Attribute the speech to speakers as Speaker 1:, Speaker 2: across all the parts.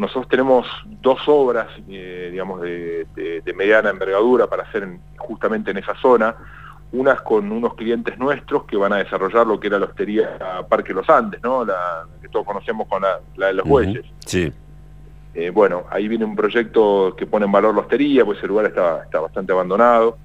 Speaker 1: nosotros tenemos dos obras, digamos, de mediana envergadura para hacer justamente en esa zona. Unas con unos clientes nuestros que van a desarrollar lo que era la hostería Parque Los Andes, ¿no? La que todos conocemos con la de los bueyes.
Speaker 2: Sí.
Speaker 1: Bueno, ahí viene un proyecto que pone en valor la hostería, pues ese lugar está bastante abandonado.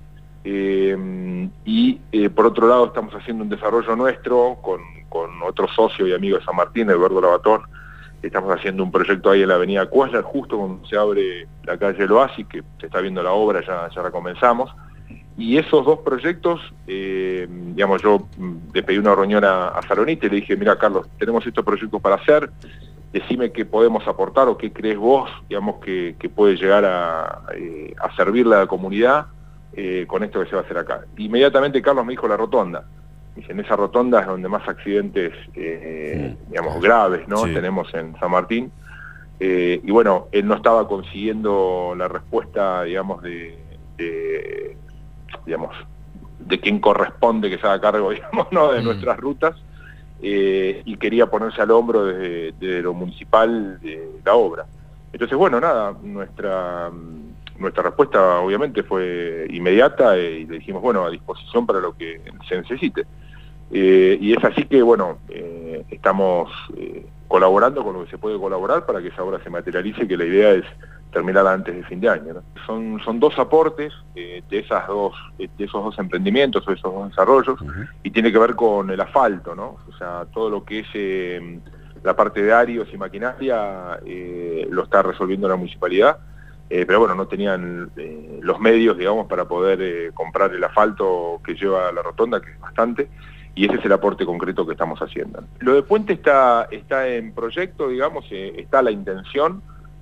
Speaker 1: Por otro lado estamos haciendo un desarrollo nuestro con otro socio y amigo de San Martín, Eduardo Labatón. Estamos haciendo un proyecto ahí en la avenida Cuellar, justo cuando se abre la calle El Oasis, que se está viendo la obra, ya la comenzamos. Y esos dos proyectos, digamos, yo le pedí una reunión a Salonite y le dije, mira Carlos, tenemos estos proyectos para hacer, decime qué podemos aportar o qué crees vos, digamos, que puede llegar a servirle a la comunidad con esto que se va a hacer acá. Inmediatamente Carlos me dijo la rotonda. Dice, en esa rotonda es donde más accidentes, digamos, graves, ¿no? Sí. Tenemos en San Martín. Y bueno, él no estaba consiguiendo la respuesta, digamos, de quién corresponde que se haga cargo, digamos, ¿no? De nuestras rutas, y quería ponerse al hombro desde lo municipal de la obra. Entonces, bueno, nada, nuestra respuesta obviamente fue inmediata y le dijimos, bueno, a disposición para lo que se necesite. Y es así que, bueno, estamos colaborando con lo que se puede colaborar para que esa obra se materialice, que la idea es terminarla antes de fin de año, ¿no? Son dos aportes de esos dos emprendimientos o esos dos desarrollos, y tiene que ver con el asfalto, ¿no? O sea, todo lo que es la parte de áreos y maquinaria lo está resolviendo la municipalidad, pero bueno, no tenían los medios, digamos, para poder comprar el asfalto que lleva la rotonda, que es bastante, y ese es el aporte concreto que estamos haciendo. Lo de Puente está en proyecto, digamos, está la intención.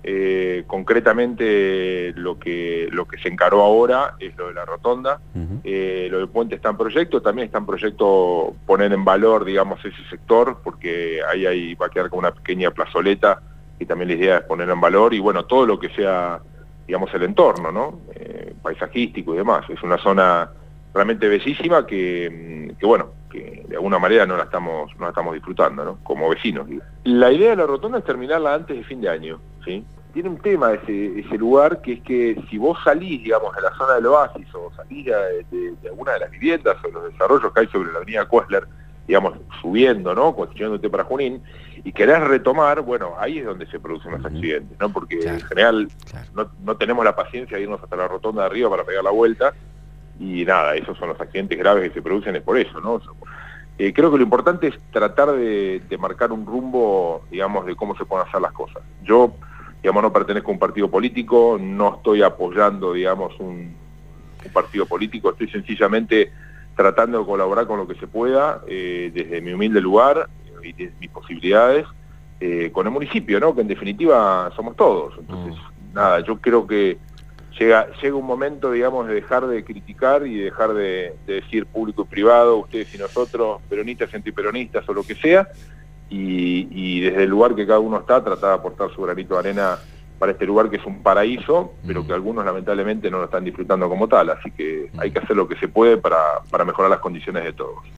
Speaker 1: Concretamente lo que se encaró ahora es lo de la rotonda. Lo de Puente está en proyecto, también está en proyecto poner en valor, digamos, ese sector, porque ahí va a quedar como una pequeña plazoleta, y también la idea es poner en valor, y bueno, todo lo que sea, digamos, el entorno, ¿no? Paisajístico y demás. Es una zona realmente bellísima que bueno, que de alguna manera no la estamos disfrutando, ¿no? Como vecinos, digo. La idea de la rotonda es terminarla antes de fin de año, ¿sí? Tiene un tema ese lugar, que es que si vos salís, digamos, de la zona del Oasis, o salís de alguna de las viviendas o los desarrollos que hay sobre la avenida Cuellar, digamos, subiendo, ¿no? Construyéndote para Junín, y querés retomar, bueno, ahí es donde se producen los accidentes, ¿no? Porque en general no tenemos la paciencia de irnos hasta la rotonda de arriba para pegar la vuelta, y nada, esos son los accidentes graves que se producen, es por eso, ¿no? Creo que lo importante es tratar de marcar un rumbo, digamos, de cómo se pueden hacer las cosas. Yo, digamos, no pertenezco a un partido político, no estoy apoyando, digamos, un partido político, estoy sencillamente tratando de colaborar con lo que se pueda, desde mi humilde lugar y desde mis posibilidades, con el municipio, ¿no? Que en definitiva somos todos. Entonces, nada, yo creo que llega un momento, digamos, de dejar de criticar y dejar de decir público y privado, ustedes y nosotros, peronistas y antiperonistas o lo que sea, y desde el lugar que cada uno está, tratar de aportar su granito de arena para este lugar que es un paraíso, pero que algunos lamentablemente no lo están disfrutando como tal, así que hay que hacer lo que se puede para mejorar las condiciones de todos.